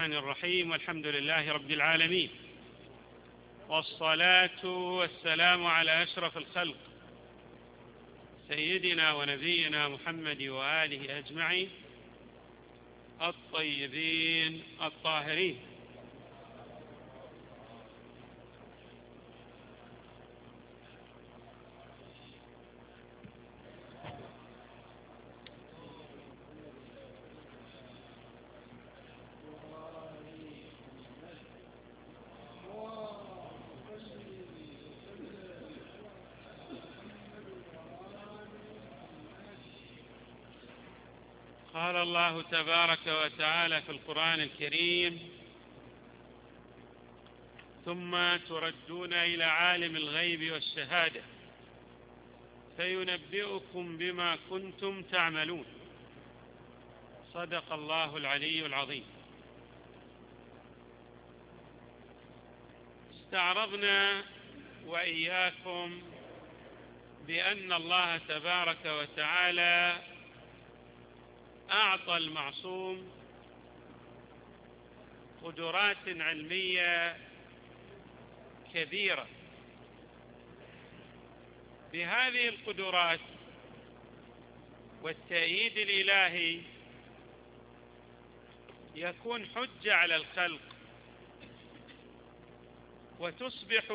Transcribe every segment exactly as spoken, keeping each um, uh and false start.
الرحمن الرحيم، والحمد لله رب العالمين، والصلاة والسلام على أشرف الخلق سيدنا ونبينا محمد وآله أجمعين الطيبين الطاهرين. قال الله تبارك وتعالى في القرآن الكريم: ثم تردون إلى عالم الغيب والشهادة فينبئكم بما كنتم تعملون. صدق الله العلي العظيم. استعرضنا وإياكم بأن الله تبارك وتعالى أعطى المعصوم قدرات علمية كبيرة. بهذه القدرات والتأييد الإلهي يكون حجة على الخلق، وتصبح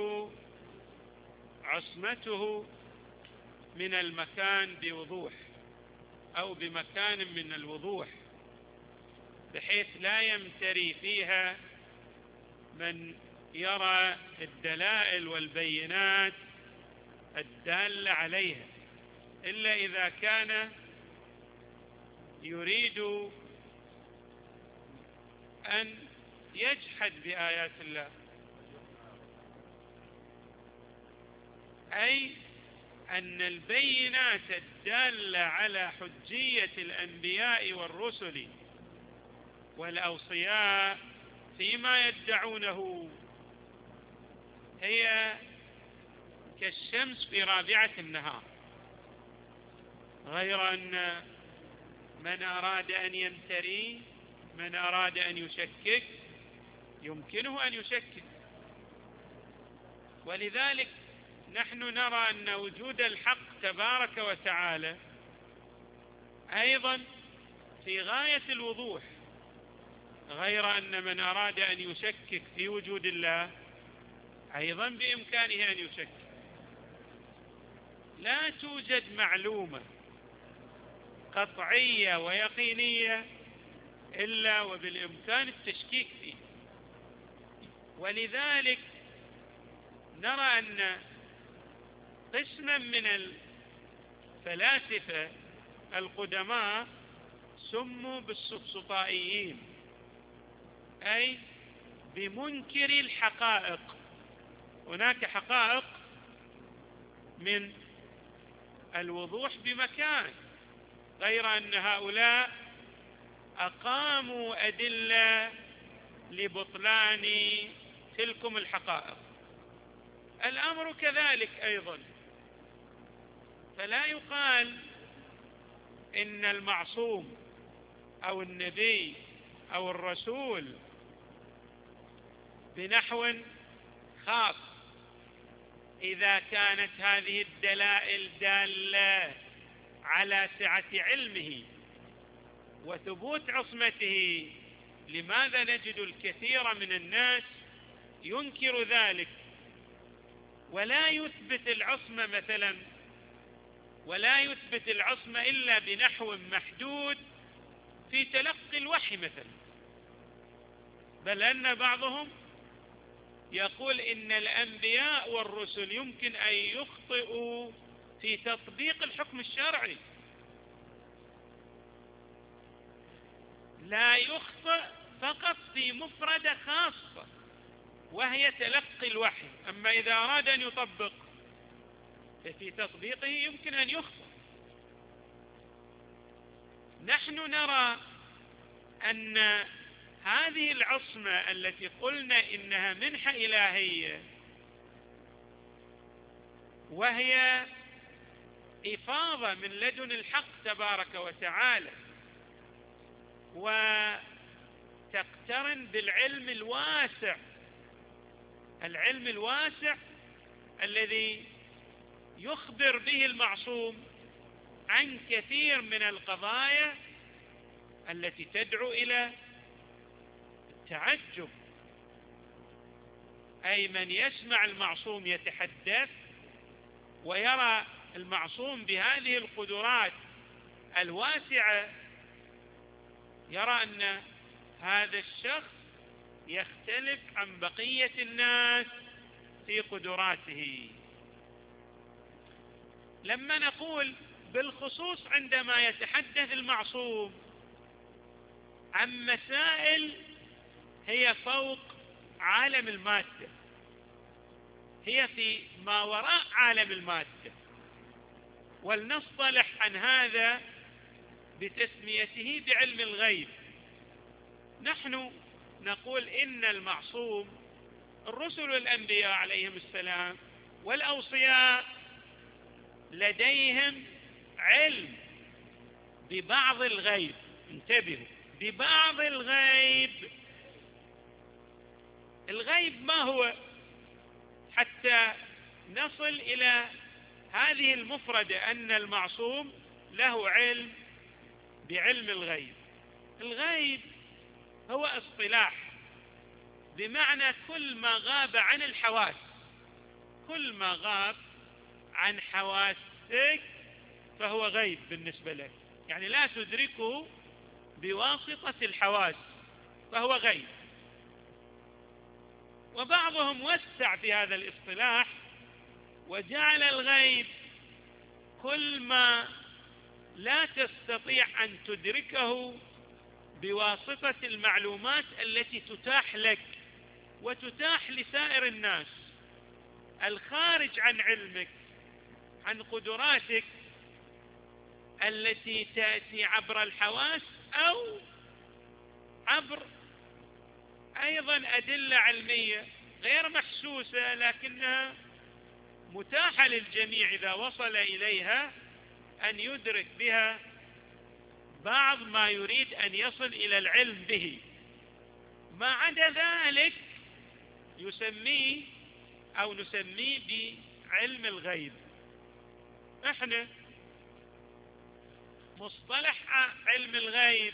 عصمته من المكان بوضوح أو بمكان من الوضوح، بحيث لا يمتري فيها من يرى الدلائل والبينات الدالة عليها، إلا إذا كان يريد أن يجحد بآيات الله، أي أن البينات الدالة على حجية الأنبياء والرسل والأوصياء فيما يدعونه هي كالشمس في رابعة النهار، غير أن من أراد أن يمتري، من أراد أن يشكك، يمكنه أن يشكك. ولذلك نحن نرى أن وجود الحق تبارك وتعالى أيضا في غاية الوضوح، غير أن من أراد أن يشكك في وجود الله أيضا بإمكانه أن يشكك. لا توجد معلومة قطعية ويقينية إلا وبالإمكان التشكيك فيه. ولذلك نرى أن قسما من الفلاسفة القدماء سموا بالسفسطائيين، أي بمنكر الحقائق. هناك حقائق من الوضوح بمكان، غير أن هؤلاء أقاموا أدلة لبطلان تلكم الحقائق. الأمر كذلك أيضا، فلا يقال إن المعصوم أو النبي أو الرسول بنحو خاص إذا كانت هذه الدلائل دالة على سعة علمه وثبوت عصمته. لماذا نجد الكثير من الناس ينكر ذلك ولا يثبت العصمة مثلا، ولا يثبت العصمة إلا بنحو محدود في تلقي الوحي مثلا، بل أن بعضهم يقول إن الأنبياء والرسل يمكن أن يخطئوا في تطبيق الحكم الشرعي، لا يخطئ فقط في مفردة خاصة وهي تلقي الوحي، أما إذا أراد أن يطبق ففي تطبيقه يمكن أن يخطئ. نحن نرى أن هذه العصمة التي قلنا إنها منحة إلهية، وهي إفاضة من لدن الحق تبارك وتعالى وتقدير تقترن بالعلم الواسع، العلم الواسع الذي يخبر به المعصوم عن كثير من القضايا التي تدعو إلى التعجب. أي من يسمع المعصوم يتحدث ويرى المعصوم بهذه القدرات الواسعة، يرى أن هذا الشخص يختلف عن بقية الناس في قدراته. لما نقول بالخصوص عندما يتحدث المعصوم عن مسائل هي فوق عالم المادة، هي في ما وراء عالم المادة، ولنصطلح عن هذا بتسميته بعلم الغيب. نحن نقول إن المعصوم الرسل والأنبياء عليهم السلام والأوصياء لديهم علم ببعض الغيب، انتبهوا، ببعض الغيب. الغيب ما هو حتى نصل إلى هذه المفردة أن المعصوم له علم بعلم الغيب؟ الغيب هو اصطلاح بمعنى كل ما غاب عن الحواس، كل ما غاب عن حواسك فهو غيب بالنسبة لك، يعني لا تدركه بواسطة الحواس فهو غيب. وبعضهم وسع في هذا الاصطلاح وجعل الغيب كل ما لا تستطيع أن تدركه بواسطة المعلومات التي تتاح لك وتتاح لسائر الناس، الخارج عن علمك، عن قدراتك التي تأتي عبر الحواس أو عبر أيضا أدلة علمية غير محسوسة لكنها متاحة للجميع إذا وصل إليها أن يدرك بها بعض ما يريد أن يصل إلى العلم به. ما عدا ذلك يسميه أو نسميه بعلم الغيب. احنا مصطلح علم الغيب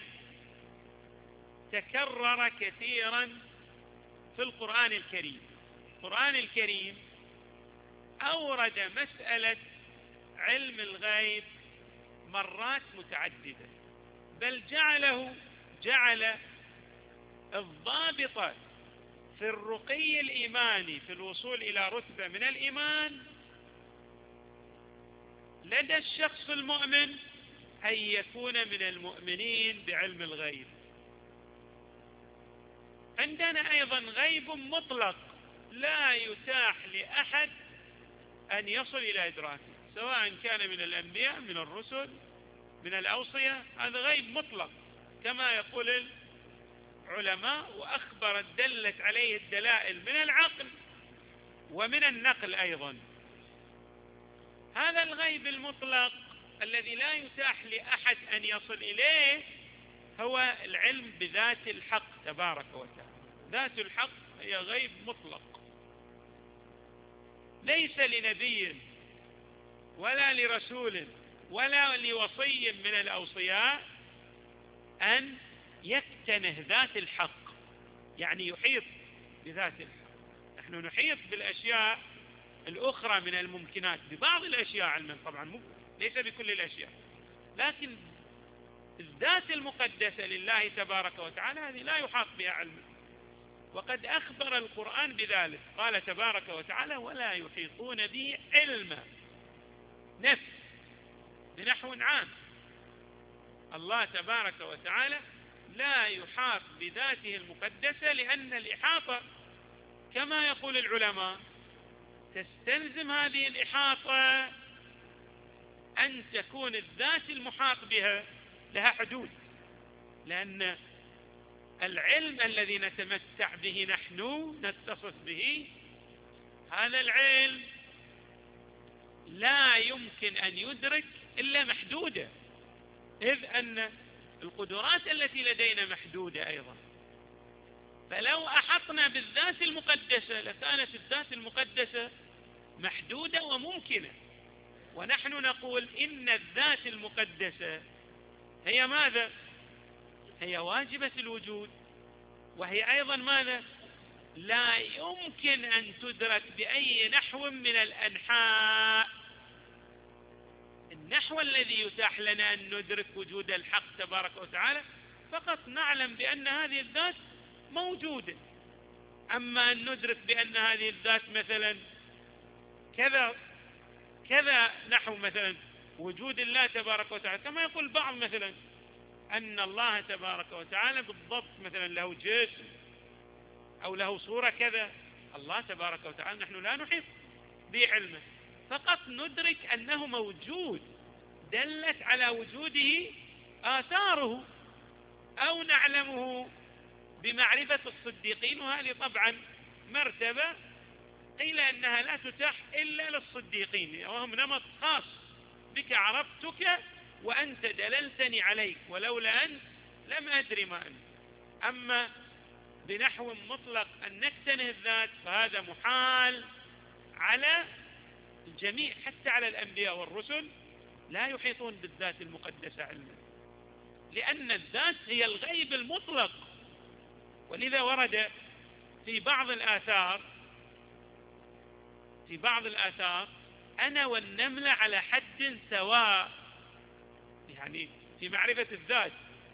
تكرر كثيرا في القرآن الكريم. القرآن الكريم أورد مسألة علم الغيب مرات متعددة، بل جعله جعل الضابط في الرقي الإيماني في الوصول إلى رتبة من الإيمان لدى الشخص المؤمن أن يكون من المؤمنين بعلم الغيب. عندنا أيضا غيب مطلق لا يتاح لأحد أن يصل إلى إدراكه، سواء كان من الأنبياء من الرسل من الأوصياء، هذا غيب مطلق كما يقول العلماء، وأخبرت دلت عليه الدلائل من العقل ومن النقل أيضا. هذا الغيب المطلق الذي لا يتاح لأحد أن يصل إليه هو العلم بذات الحق تبارك وتعالى. ذات الحق هي غيب مطلق، ليس لنبي ولا لرسول ولا لوصي من الأوصياء أن يكتنه ذات الحق، يعني يحيط بذات الحق. نحن نحيط بالأشياء الأخرى من الممكنات ببعض الأشياء علما طبعا، مو ليس بكل الأشياء، لكن الذات المقدسة لله تبارك وتعالى هذه لا يحاط بها علما، وقد أخبر القرآن بذلك. قال تبارك وتعالى: ولا يحيطون به علما، نفس بنحو عام. الله تبارك وتعالى لا يحاط بذاته المقدسة، لأن الإحاطة كما يقول العلماء تستلزم هذه الإحاطة أن تكون الذات المحاط بها لها حدود، لأن العلم الذي نتمتع به نحن نتصف به، هذا العلم لا يمكن أن يدرك إلا محدودة، إذ أن القدرات التي لدينا محدودة أيضا. فلو أحطنا بالذات المقدسة لكانت الذات المقدسة محدودة وممكنة، ونحن نقول إن الذات المقدسة هي ماذا؟ هي واجبة الوجود، وهي أيضا ماذا؟ لا يمكن أن تدرك بأي نحو من الأنحاء. النحو الذي يتاح لنا أن ندرك وجود الحق تبارك وتعالى فقط نعلم بأن هذه الذات موجودة. أما أن ندرك بأن هذه الذات مثلا كذا كذا نحو مثلا وجود الله تبارك وتعالى، كما يقول بعض مثلا أن الله تبارك وتعالى بالضبط مثلا له جسم أو له صورة كذا. الله تبارك وتعالى نحن لا نحيط بعلمه، فقط ندرك أنه موجود دلت على وجوده آثاره، أو نعلمه بمعرفة الصديقين، وهذه طبعا مرتبة قيل أنها لا تتاح إلا للصديقين، وهم نمط خاص بك عرفتك وأنت دللتني عليك ولولا أنت لم أدري ما أنت. أما بنحو مطلق أن نكتنه الذات فهذا محال على الجميع، حتى على الأنبياء والرسل لا يحيطون بالذات المقدسة علما، لأن الذات هي الغيب المطلق. ولذا ورد في بعض الآثار في بعض الآثار أنا والنملة على حد سواء، يعني في معرفة الذات.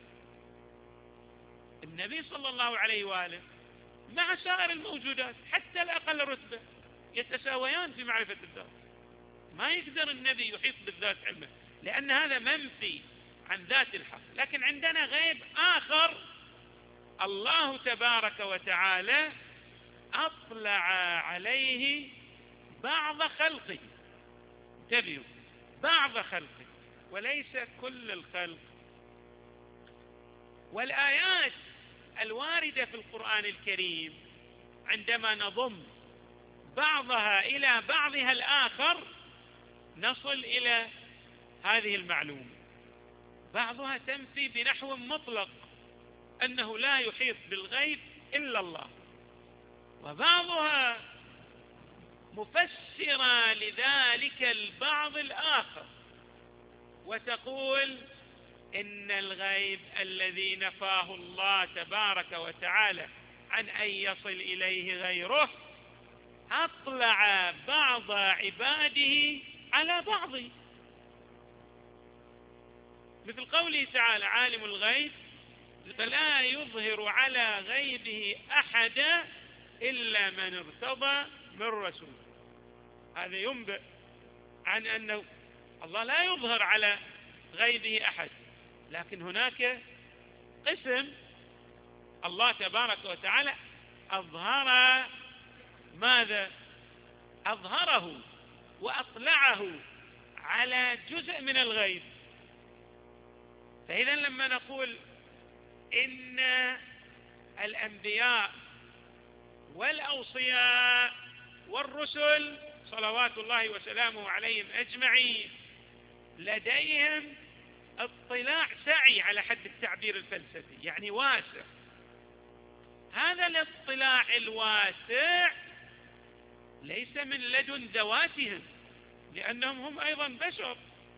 النبي صلى الله عليه وآله مع سائر الموجودات حتى الأقل رتبة يتساويان في معرفة الذات. ما يقدر النبي يحيط بالذات علمه، لأن هذا منفي عن ذات الحق. لكن عندنا غيب آخر، الله تبارك وتعالى أطلع عليه بعض خلقه، انتبهوا، بعض خلقه وليس كل الخلق. والآيات الواردة في القرآن الكريم عندما نضم بعضها إلى بعضها الآخر نصل إلى هذه المعلومة. بعضها تنفي بنحو مطلق أنه لا يحيط بالغيب إلا الله، وبعضها مفسرة لذلك البعض الآخر وتقول إن الغيب الذي نفاه الله تبارك وتعالى عن أن يصل إليه غيره أطلع بعض عباده على بعض، مثل قوله تعالى عالم الغيب فلا يظهر على غيبه أحدا إلا من ارتضى من رسول. هذا ينبئ عن أنه الله لا يظهر على غيبه أحد، لكن هناك قسم الله تبارك وتعالى أظهر ماذا؟ أظهره وأطلعه على جزء من الغيب. فإذا لما نقول إن الأنبياء والأوصياء والرسل صلوات الله وسلامه عليهم أجمعين لديهم اطلاع سعي على حد التعبير الفلسفي، يعني واسع، هذا الاطلاع الواسع ليس من لدن ذواتهم لأنهم هم أيضا بشر،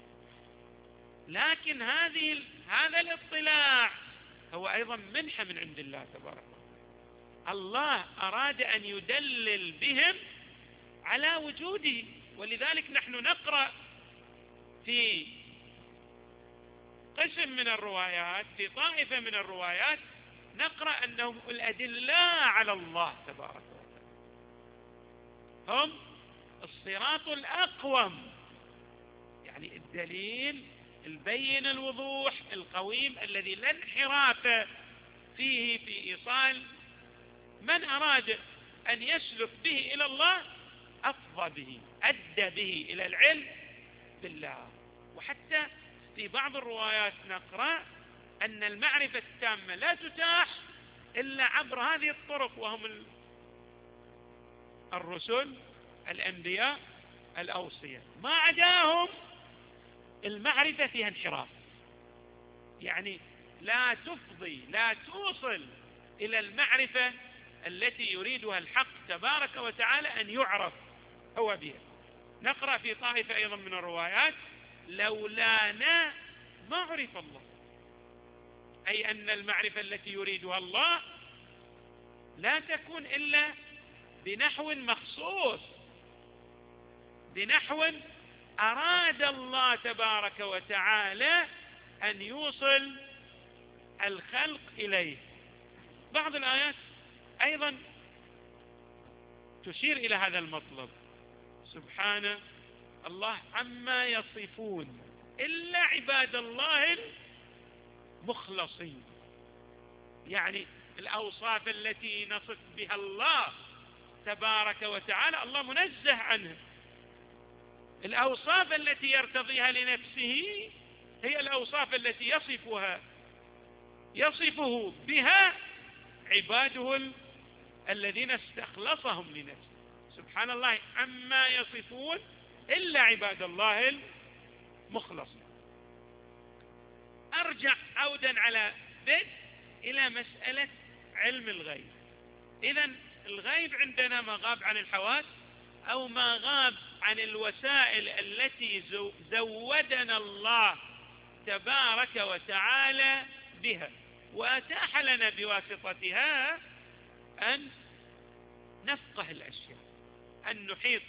لكن هذه هذا الاطلاع هو أيضا منحة من عند الله تبارك وتعالى. الله أراد أن يدلل بهم على وجوده، ولذلك نحن نقرأ في قسم من الروايات، في طائفة من الروايات نقرأ أنهم الأدلاء على الله تبارك وتعالى، هم الصراط الأقوم، يعني الدليل البين الوضوح القويم الذي لا انحراف فيه في إيصال من أراد أن يسلك به إلى الله أفضى به، أدى به إلى العلم بالله. وحتى في بعض الروايات نقرأ أن المعرفة التامة لا تتاح إلا عبر هذه الطرق، وهم الرسل الأنبياء الأوصياء، ما عداهم المعرفة فيها انحراف، يعني لا تفضي لا توصل إلى المعرفة التي يريدها الحق تبارك وتعالى أن يعرف هو بها. نقرأ في طائفة أيضا من الروايات: لولانا ما عرف الله، أي أن المعرفة التي يريدها الله لا تكون إلا بنحو مخصوص، بنحو أراد الله تبارك وتعالى أن يوصل الخلق إليه. بعض الآيات أيضا تشير إلى هذا المطلب: سبحان الله عما يصفون إلا عباد الله المخلصين. يعني الأوصاف التي نصف بها الله تبارك وتعالى الله منزه عنها. الأوصاف التي يرتضيها لنفسه هي الأوصاف التي يصفها يصفه بها عباده الذين استخلصهم لنفسه. سبحان الله عما يصفون إلا عباد الله المخلصين. أرجع عودا على بدء إلى مسألة علم الغيب. إذن الغيب عندنا ما غاب عن الحواس أو ما غاب عن الوسائل التي زودنا الله تبارك وتعالى بها، وأتاح لنا بواسطتها أن نفقه الأشياء، أن نحيط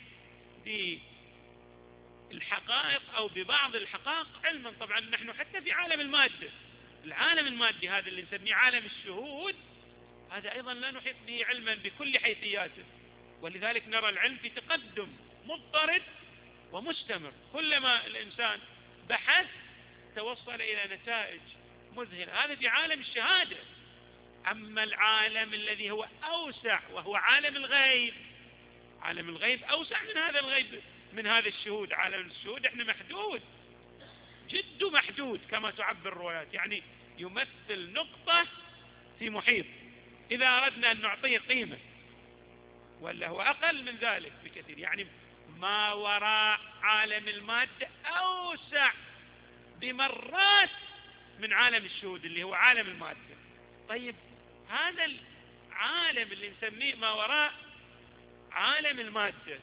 بالحقائق أو ببعض الحقائق علما. طبعا نحن حتى في عالم المادة، العالم المادي هذا اللي نسميه عالم الشهود، هذا أيضا لا نحيط به علما بكل حيثياته، ولذلك نرى العلم في تقدم مضطرد ومستمر. كلما الإنسان بحث توصل إلى نتائج مذهلة. هذا في عالم الشهادة. أما العالم الذي هو أوسع وهو عالم الغيب، عالم الغيب أوسع من هذا الغيب، من هذا الشهود. عالم الشهود احنا محدود، جد محدود كما تعبر الروايات، يعني يمثل نقطة في محيط إذا أردنا أن نعطيه قيمة، ولا هو أقل من ذلك بكثير. يعني ما وراء عالم المادة أوسع بمرات من عالم الشهود اللي هو عالم المادة. طيب هذا العالم اللي نسميه ما وراء عالم المادة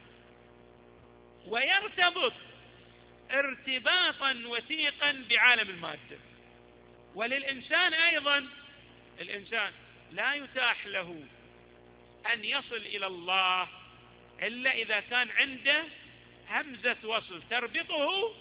ويرتبط ارتباطا وثيقا بعالم المادة، وللإنسان أيضا، الإنسان لا يتاح له أن يصل إلى الله إلا إذا كان عنده همزة وصل تربطه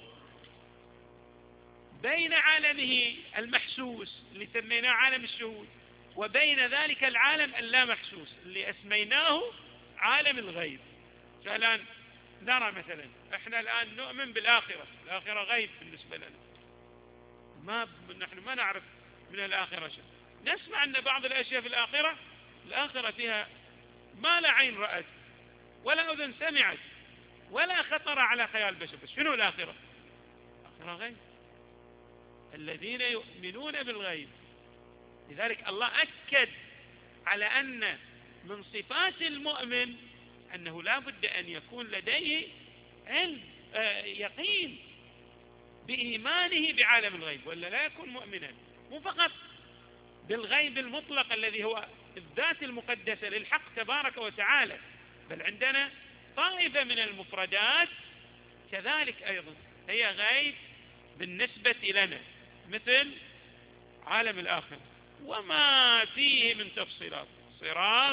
بين عالمه المحسوس اللي سميناه عالم الشهود وبين ذلك العالم اللامحسوس اللي اسميناه عالم الغيب. فالآن نرى مثلا احنا الآن نؤمن بالآخرة، الآخرة غيب بالنسبة لنا، ما نحن ما نعرف من الآخرة شيء. نسمع أن بعض الأشياء في الآخرة، الآخرة فيها ما لا عين رأت ولا أذن سمعت ولا خطر على خيال بشر. بس شنو الآخرة؟ الآخرة غيب، الذين يؤمنون بالغيب. لذلك الله أكد على أن من صفات المؤمن أنه لا بد أن يكون لديه علم آه يقين بإيمانه بعالم الغيب، ولا لا يكون مؤمنا. مو فقط بالغيب المطلق الذي هو الذات المقدسة للحق تبارك وتعالى، بل عندنا طائفة من المفردات كذلك أيضا هي غيب بالنسبة لنا، مثل عالم الآخرة وما فيه من تفصيلات، صراط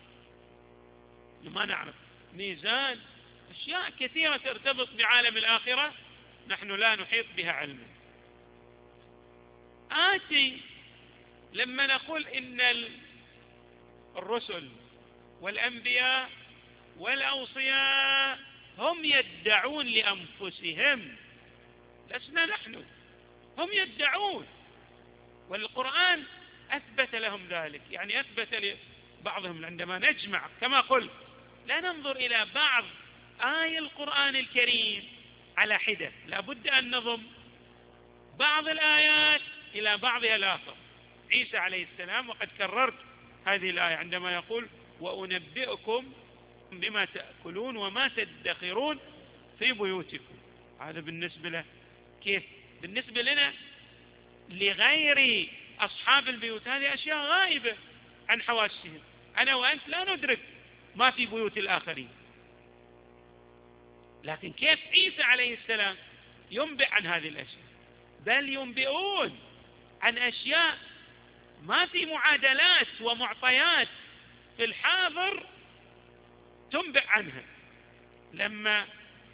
ما نعرف، ميزان، أشياء كثيرة ترتبط بعالم الآخرة نحن لا نحيط بها علما. آتي لما نقول إن الرسل والأنبياء والأوصياء هم يدعون لأنفسهم، لسنا نحن، هم يدعون، والقرآن أثبت لهم ذلك. يعني أثبت لبعضهم عندما نجمع كما قلت لا ننظر إلى بعض آية القرآن الكريم على حدة، لا بد أن نضم بعض الآيات إلى بعضها الآخر. عيسى عليه السلام، وقد كررت هذه الآية عندما يقول وأنبئكم بما تأكلون وما تدخرون في بيوتكم، هذا بالنسبة له كيف؟ بالنسبة لنا لغير أصحاب البيوت هذه أشياء غائبة عن حواسهم، أنا وأنت لا ندرك ما في بيوت الآخرين، لكن كيف عيسى عليه السلام ينبئ عن هذه الأشياء؟ بل ينبئون عن أشياء ما في معادلات ومعطيات في الحاضر تنبئ عنها. لما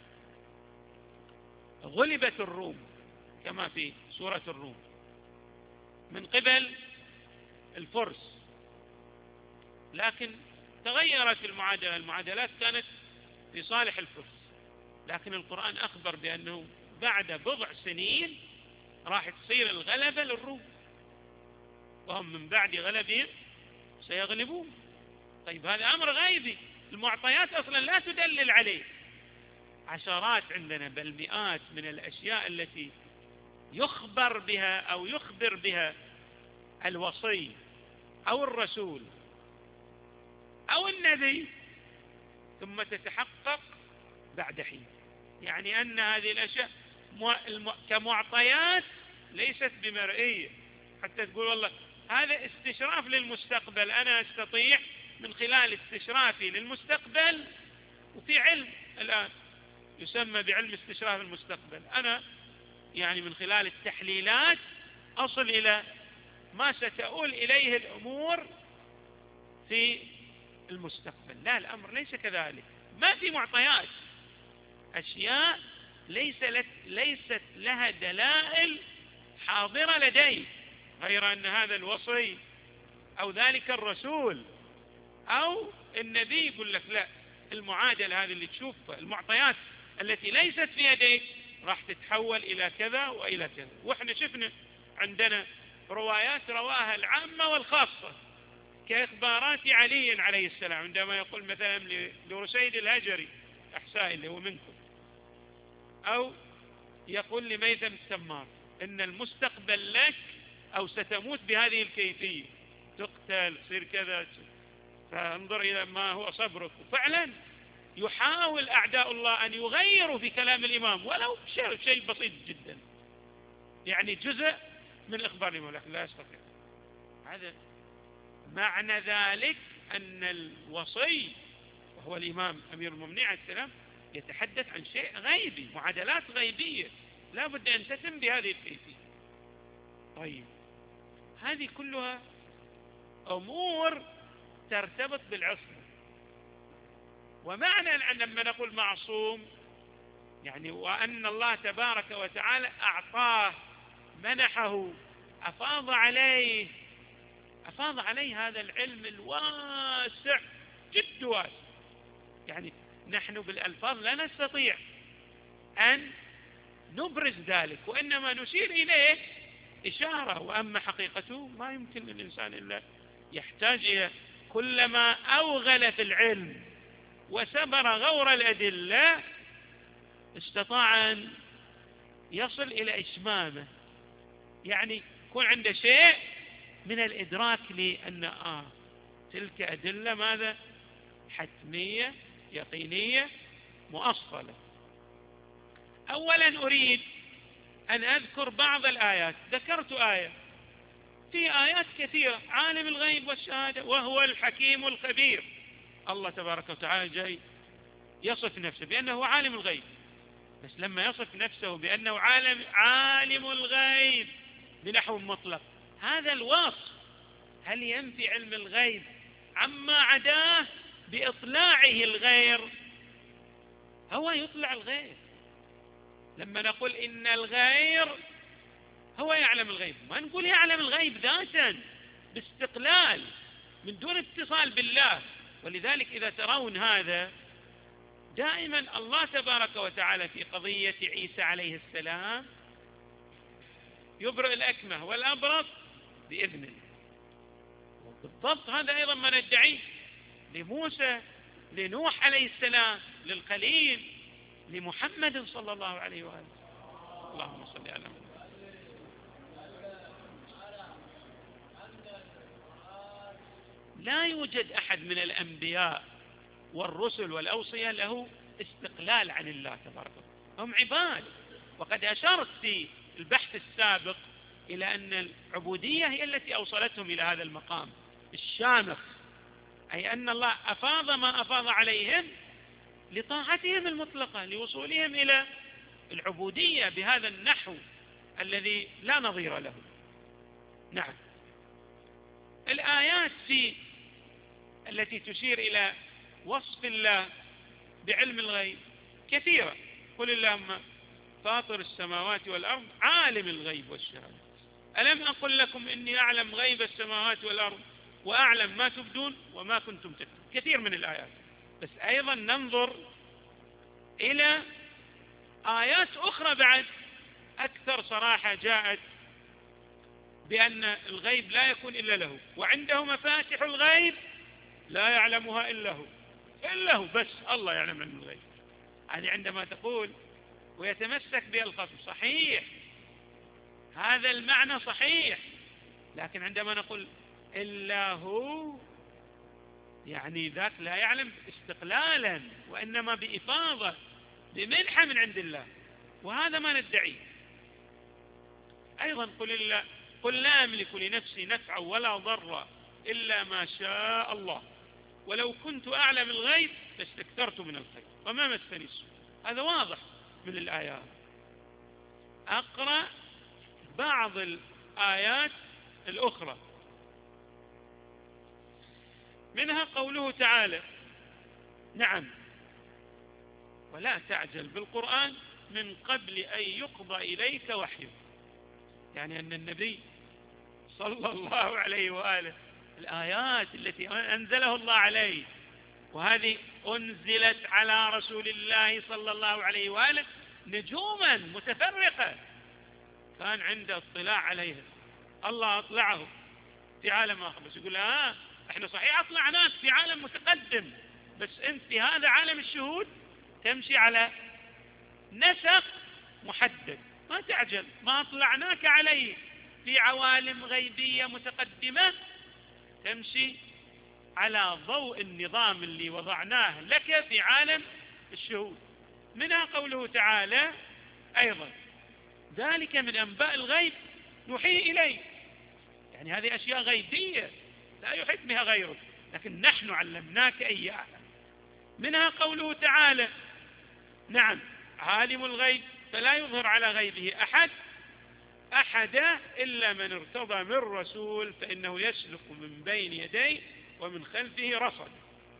غلبت الروم كما في سورة الروم من قبل الفرس، لكن تغيرت المعادلة، المعادلات كانت في صالح الفرس، لكن القرآن أخبر بأنه بعد بضع سنين راح تصير الغلبة للروم، وهم من بعد غلبهم سيغلبون. طيب هذا أمر غيبي، المعطيات أصلا لا تدلل عليه. عشرات عندنا بل مئات من الأشياء التي يخبر بها أو يخبر بها الوصي أو الرسول أو النبي ثم تتحقق بعد حين. يعني أن هذه الأشياء كمعطيات ليست بمرئية، حتى تقول والله هذا استشراف للمستقبل، أنا أستطيع من خلال استشرافي للمستقبل، وفي علم الآن يسمى بعلم استشراف المستقبل، أنا يعني من خلال التحليلات أصل إلى ما ستؤول إليه الأمور في المستقبل. لا، الأمر ليس كذلك، ما في معطيات، أشياء ليست, ليست لها دلائل حاضرة لدي، غير أن هذا الوصي أو ذلك الرسول أو النبي يقول لك لا، المعادلة هذه اللي تشوفها، المعطيات التي ليست في يديك راح تتحول إلى كذا وإلى كذا. وإحنا شفنا عندنا روايات رواها العامة والخاصة كإخبارات علي عليه السلام عندما يقول مثلا لرسيد الهجري أحسائي اللي هو منكم، أو يقول لميثم التمار إن المستقبل لك أو ستموت بهذه الكيفية، تقتل، تصير كذا، فانظر إلى ما هو صبرك. وفعلا يحاول أعداء الله أن يغيروا في كلام الإمام ولو شيء, شيء بسيط جدا، يعني جزء من إخبار الإمام، لكن لا يستطيع. هذا معنى ذلك أن الوصي وهو الإمام أمير المؤمنين عليه السلام يتحدث عن شيء غيبي، معادلات غيبية لا بد أن تتم بهذه الكيفية. طيب هذه كلها أمور ترتبط بالعصمة. ومعنى أن لما نقول معصوم يعني وأن الله تبارك وتعالى أعطاه، منحه، أفاض عليه أفاض عليه هذا العلم الواسع جد واسع. يعني نحن بالألفاظ لا نستطيع أن نبرز ذلك، وإنما نشير إليه إشارة، وأما حقيقته ما يمكن للإنسان إلا يحتاج إلى كلما أوغل في العلم وسبر غور الأدلة استطاع أن يصل إلى إشمامه، يعني يكون عنده شيء من الإدراك لأن آه تلك أدلة ماذا؟ حتمية يقينية مؤصلة. أولا أريد أن أذكر بعض الآيات. ذكرت آية، في آيات كثيرة، عالم الغيب والشهادة وهو الحكيم الخبير. الله تبارك وتعالى جاي يصف نفسه بأنه هو عالم الغيب، بس لما يصف نفسه بأنه عالم عالم الغيب بنحو مطلق، هذا الوصف هل ينفي علم الغيب عما عداه بإطلاعه الغير؟ هو يطلع الغيب. لما نقول إن الغير هو يعلم الغيب، ما نقول يعلم الغيب ذاتا باستقلال من دون اتصال بالله. ولذلك إذا ترون هذا دائما الله تبارك وتعالى في قضية عيسى عليه السلام يبرئ الأكمه والأبرص بإذنه، بالضبط هذا أيضا ما ندعيه لموسى، لنوح عليه السلام، للخليل، لمحمد صلى الله عليه وآله. اللهم صل على محمد. لا يوجد أحد من الأنبياء والرسل والأوصياء له استقلال عن الله تبارك وتعالى، هم عباد. وقد أشرت في البحث السابق إلى أن العبودية هي التي أوصلتهم إلى هذا المقام الشامخ أي أن الله أفاض ما أفاض عليهم لطاعتهم المطلقة، لوصولهم إلى العبودية بهذا النحو الذي لا نظير له. نعم. الآيات في التي تشير إلى وصف الله بعلم الغيب كثيرة. قل اللهم فاطر السماوات والأرض عالم الغيب والشهادة ألم أقل لكم إني أعلم غيب السماوات والأرض وأعلم ما تبدون وما كنتم تكتمون. كثير من الآيات. بس أيضا ننظر إلى آيات أخرى بعد أكثر صراحة جاءت بأن الغيب لا يكون إلا له، وعنده مفاتح الغيب لا يعلمها إلا هو إلا هو بس الله يعلم عن الغيب. هذه عندما تقول ويتمسك بها الخصم صحيح، هذا المعنى صحيح، لكن عندما نقول إلا هو يعني ذاك لا يعلم استقلالا، وإنما بإفاضة بمنحة من عند الله، وهذا ما ندعيه. أيضا قل, الله قل لا أملك لنفسي نفعا ولا ضرا إلا ما شاء الله ولو كنت أعلم الغيب لاستكثرت من الخير وما مسني السوء. هذا واضح من الآيات. أقرأ بعض الآيات الأخرى، منها قوله تعالى: نعم ولا تعجل بالقرآن من قبل أن يقضى إليك وحيه. يعني أن النبي صلى الله عليه وآله الآيات التي أنزله الله عليه، وهذه أنزلت على رسول الله صلى الله عليه وآله نجوما متفرقة كان عنده اطلاع عليها، الله أطلعه في عالم آخر. بس يقول ها احنا صحيح أطلعناك في عالم متقدم، بس انت في هذا عالم الشهود تمشي على نسق محدد، ما تعجل، ما أطلعناك عليه في عوالم غيبية متقدمة، تمشي على ضوء النظام اللي وضعناه لك في عالم الشهود. منها قوله تعالى أيضا: ذلك من أنباء الغيب نوحيه إليك. يعني هذه أشياء غيبية لا يحيط بها غيرك، لكن نحن علمناك إياها. منها قوله تعالى: نعم عالم الغيب فلا يظهر على غيبه أحد أحدا إلا من ارتضى من رسول فإنه يسلك من بين يديه ومن خلفه رصد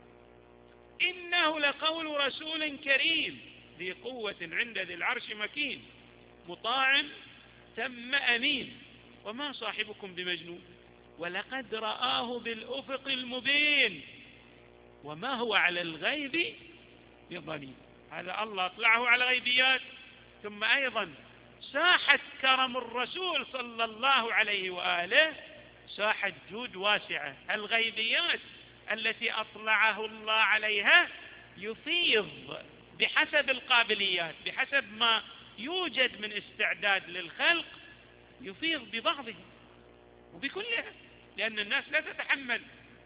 إنه لقول رسول كريم ذي قوة عند ذي العرش مكين مطاع ثم أمين وما صاحبكم بمجنون ولقد رآه بالأفق المبين وما هو على الغيب بضنين. هذا الله أطلعه على غيبيات. ثم أيضا ساحة كرم الرسول صلى الله عليه وآله ساحة جود واسعة. الغيبيات التي أطلعه الله عليها يفيض بحسب القابليات، بحسب ما يوجد من استعداد للخلق، يفيض ببعضه وبكلها، لأن الناس لا تتحمل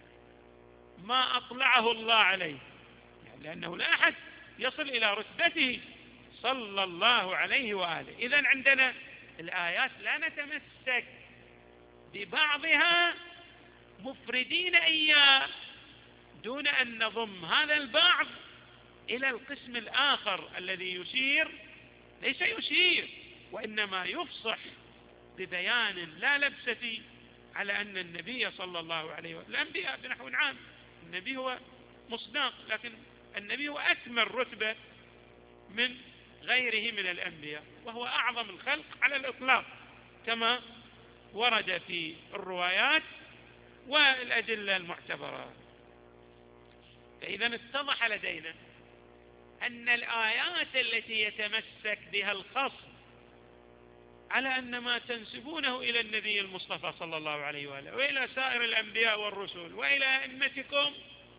ما أطلعه الله عليه، يعني لأنه لا أحد يصل إلى رتبته صلى الله عليه وآله. إذن عندنا الآيات لا نتمسك ببعضها مفردين إياه دون أن نضم هذا البعض إلى القسم الآخر الذي يشير، ليس يشير وإنما يفصح ببيان لا لبس فيه على أن النبي صلى الله عليه وآله، الأنبياء بنحو عام، النبي هو مصداق، لكن النبي هو أكمل رتبة من غيره من الأنبياء، وهو أعظم الخلق على الإطلاق كما ورد في الروايات والأدلة المعتبرة. فإذا اتضح لدينا أن الآيات التي يتمسك بها الخصم على أن ما تنسبونه إلى النبي المصطفى صلى الله عليه وآله وإلى سائر الأنبياء والرسل وإلى أئمتكم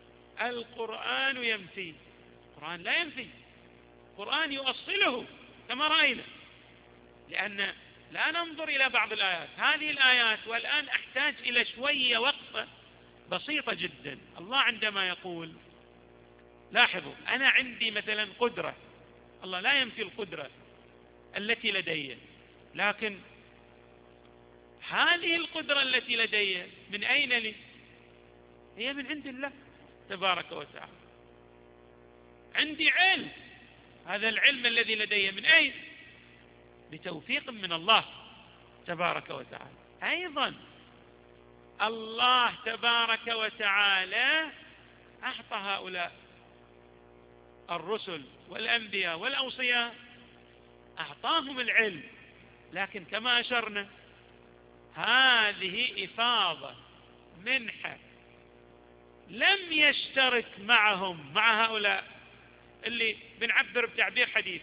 القرآن ينفي. القرآن لا ينفي، القرآن يؤصله كما رأينا، لأن لا ننظر إلى بعض الآيات. هذه الآيات والآن أحتاج إلى شوية وقفة بسيطة جدا. الله عندما يقول، لاحظوا، أنا عندي مثلا قدرة، الله لا ينفي القدرة التي لدي، لكن هذه القدرة التي لدي من أين لي؟ هي من عند الله. تبارك وتعالى. عندي علم، هذا العلم الذي لدي من أين؟ بتوفيق من الله تبارك وتعالى. أيضا الله تبارك وتعالى أعطى هؤلاء الرسل والأنبياء والأوصياء، أعطاهم العلم، لكن كما أشرنا هذه إفاضة منحة لم يشترك معهم مع هؤلاء اللي بنعبر بتعبير حديث،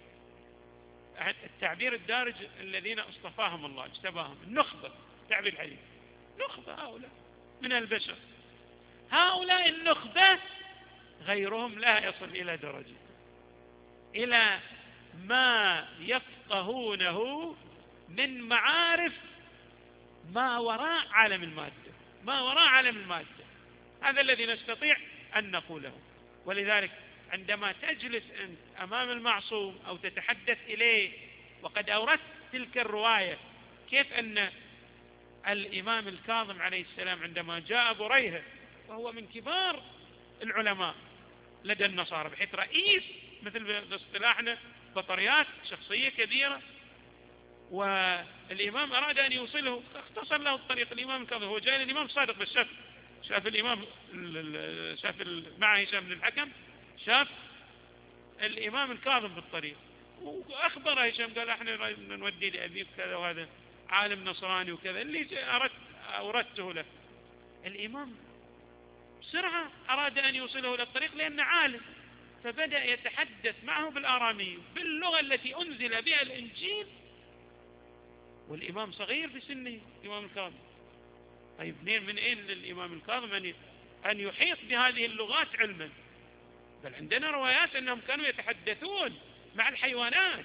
التعبير الدارج الذين اصطفاهم الله اجتباهم، النخبة، تعبير الحديث نخبة هؤلاء من البشر. هؤلاء النخبة غيرهم لا يصل إلى درجة، إلى ما يفقهونه من معارف ما وراء عالم المادة، ما وراء عالم المادة، هذا الذي نستطيع أن نقوله. ولذلك عندما تجلس أنت أمام المعصوم أو تتحدث إليه، وقد أوردت تلك الرواية كيف أن الإمام الكاظم عليه السلام عندما جاء بريهة وهو من كبار العلماء لدى النصارى، بحيث رئيس مثل باصطلاحنا بطريات، شخصية كبيرة، والإمام أراد أن يوصله، اختصر له الطريق. الإمام الكاظم هو جاي الإمام صادق بالشف، شاف الإمام شاف مع هشام بن الحكم، شاف الإمام الكاظم بالطريق وأخبر هشام، قال احنا نودي لأبيك كذا وهذا عالم نصراني وكذا اللي أردت أوردته له. الإمام بسرعة أراد أن يوصله إلى الطريق لأنه عالم، فبدأ يتحدث معه بالآرامية باللغة التي أنزل بها الإنجيل، والإمام صغير في سنه الإمام الكاظم. طيب من أين للإمام الكاظم أن يحيط بهذه اللغات علما؟ بل عندنا روايات أنهم كانوا يتحدثون مع الحيوانات،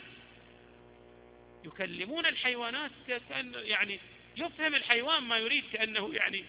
يكلمون الحيوانات كأن يعني يفهم الحيوان ما يريد، كأنه يعني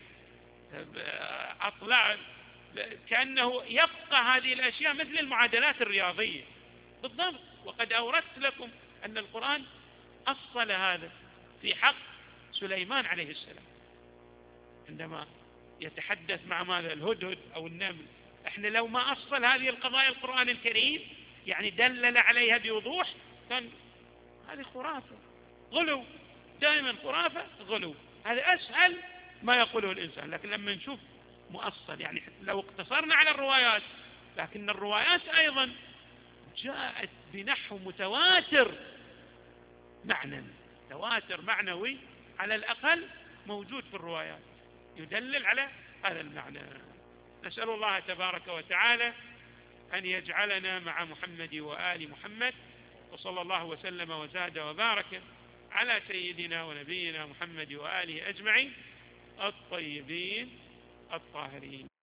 أطلع، كأنه يفقه هذه الأشياء مثل المعادلات الرياضية بالضبط. وقد أوردت لكم أن القرآن أصل هذا في حق سليمان عليه السلام عندما يتحدث مع ماذا الهدهد أو النمل. احنا لو ما أصل هذه القضايا القرآن الكريم يعني دلل عليها بوضوح، كان هذه خرافة غلو، دائما خرافة غلو، هذا أسهل ما يقوله الإنسان. لكن لما نشوف مؤصل، يعني لو اقتصرنا على الروايات، لكن الروايات أيضا جاءت بنحو متواتر معنى، تواتر معنوي على الأقل موجود في الروايات يدلل على هذا المعنى. نسأل الله تبارك وتعالى أن يجعلنا مع محمد وآل محمد، وصلى الله وسلم وزاد وبارك على سيدنا ونبينا محمد وآله أجمعين الطيبين الطاهرين.